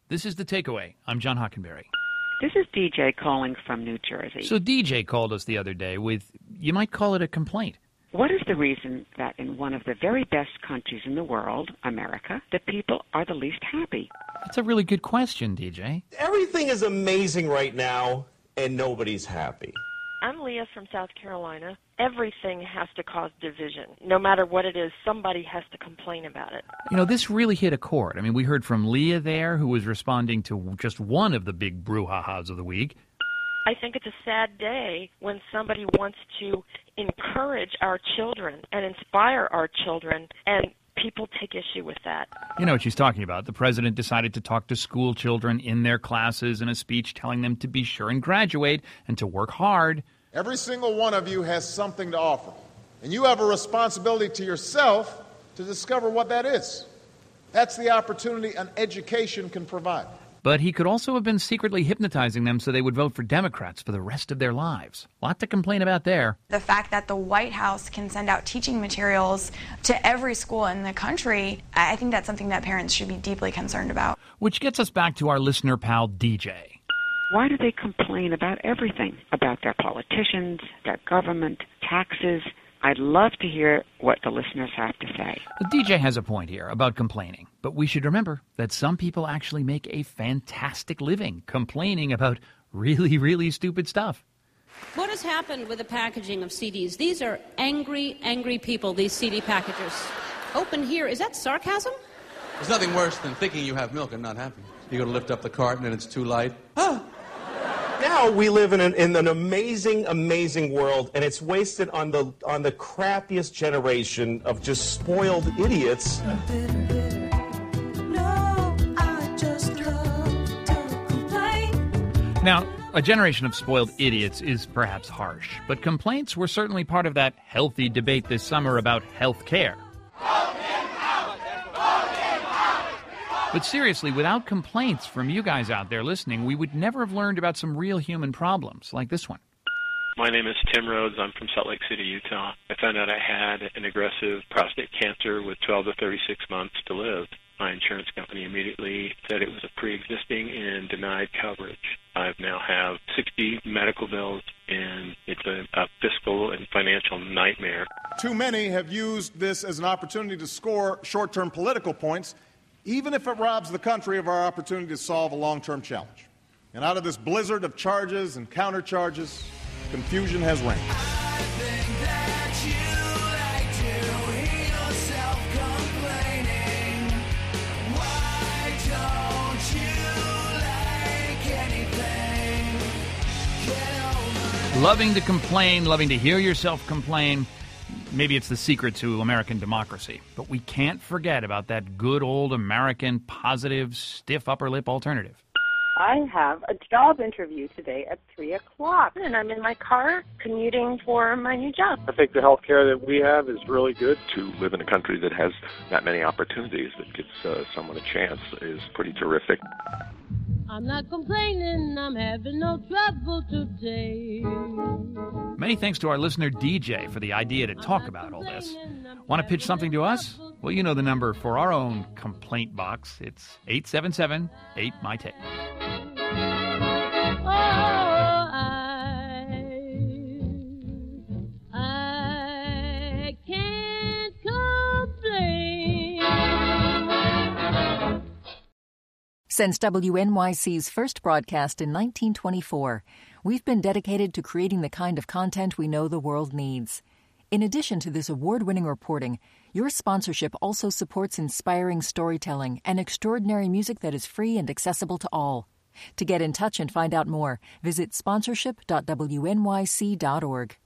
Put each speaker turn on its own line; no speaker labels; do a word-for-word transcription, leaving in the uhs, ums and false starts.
This is The Takeaway. I'm John Hockenberry.
This is D J calling from New Jersey.
So D J called us the other day with, you might call it a complaint.
What is the reason that in one of the very best countries in the world, America, the people are the least happy?
That's a really good question, D J.
Everything is amazing right now, and nobody's happy.
I'm Leah from South Carolina. Everything has to cause division. No matter what it is, somebody has to complain about it.
You know, this really hit a chord. I mean, we heard from Leah there, who was responding to just one of the big brouhahas of the week.
I think it's a sad day when somebody wants to encourage our children and inspire our children, and people take issue with that.
You know what she's talking about. The president decided to talk to school children in their classes in a speech telling them to be sure and graduate and to work hard.
Every single one of you has something to offer, and you have a responsibility to yourself to discover what that is. That's the opportunity an education can provide.
But he could also have been secretly hypnotizing them so they would vote for Democrats for the rest of their lives. A lot to complain about there.
The fact that the White House can send out teaching materials to every school in the country, I think that's something that parents should be deeply concerned about.
Which gets us back to our listener pal, D J.
Why do they complain about everything? About their politicians, their government, taxes? I'd love to hear what the listeners have to say.
The D J has a point here about complaining, but we should remember that some people actually make a fantastic living complaining about really, really stupid stuff.
What has happened with the packaging of C Ds? These are angry, angry people, these C D packagers. Open here. Is that sarcasm?
There's nothing worse than thinking you have milk and not having it. You go to lift up the carton and it's too light. Ah!
Now we live in an, in an amazing, amazing world, and it's wasted on the on the crappiest generation of just spoiled idiots.
Now, a generation of spoiled idiots is perhaps harsh, but complaints were certainly part of that healthy debate this summer about health care. But seriously, without complaints from you guys out there listening, we would never have learned about some real human problems like this one.
My name is Tim Rhodes. I'm from Salt Lake City, Utah. I found out I had an aggressive prostate cancer with twelve to thirty-six months to live. My insurance company immediately said it was a pre-existing and denied coverage. I now have sixty medical bills, and it's a, a fiscal and financial nightmare.
Too many have used this as an opportunity to score short-term political points, even if it robs the country of our opportunity to solve a long-term challenge. And out of this blizzard of charges and countercharges, confusion has reigned.
I think that you like to hear yourself complaining. Why don't you like anything? Get over it.
Loving to complain, loving to hear yourself complain. Maybe it's the secret to American democracy. But we can't forget about that good old American positive, stiff upper lip alternative.
I have a job interview today at three o'clock,
And I'm in my car commuting for my new job.
I think the health care that we have is really good. To live in a country that has that many opportunities, that gives uh, someone a chance, is pretty terrific.
I'm not complaining, I'm having no trouble today.
Many thanks to our listener D J for the idea to talk about all this. Want to pitch something to us? Well, you know the number for our own complaint box. It's eight seven seven eight M Y T A E.
Oh, I, I can't complain.
Since W N Y C's first broadcast in nineteen twenty-four, we've been dedicated to creating the kind of content we know the world needs. In addition to this award-winning reporting, your sponsorship also supports inspiring storytelling and extraordinary music that is free and accessible to all. To get in touch and find out more, visit sponsorship dot w n y c dot org.